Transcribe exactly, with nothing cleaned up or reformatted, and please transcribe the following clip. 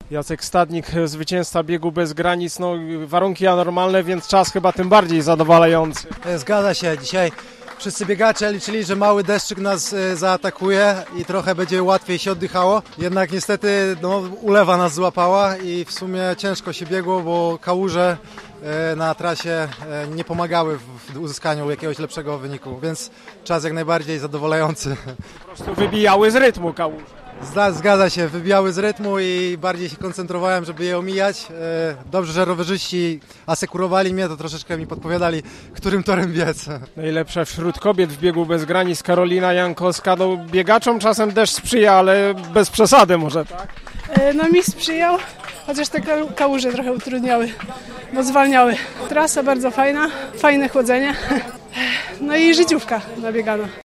Jacek Stadnik, zwycięzca biegu bez granic, no warunki anormalne, więc czas chyba tym bardziej zadowalający. Zgadza się, dzisiaj wszyscy biegacze liczyli, że mały deszczyk nas zaatakuje i trochę będzie łatwiej się oddychało, jednak niestety no, ulewa nas złapała i w sumie ciężko się biegło, bo kałuże na trasie nie pomagały w uzyskaniu jakiegoś lepszego wyniku, więc czas jak najbardziej zadowalający. Po prostu wybijały z rytmu kałuże. Zgadza się, wybijały z rytmu i bardziej się koncentrowałem, żeby je omijać. Dobrze, że rowerzyści asekurowali mnie, to troszeczkę mi podpowiadali, którym torem biec. Najlepsza wśród kobiet w biegu bez granic Karolina Jankowska. No, biegaczom czasem deszcz sprzyja, ale bez przesady może, tak? No mi sprzyjał, chociaż te kałuże trochę utrudniały, bo zwalniały. Trasa bardzo fajna, fajne chłodzenie, no i życiówka nabiegana.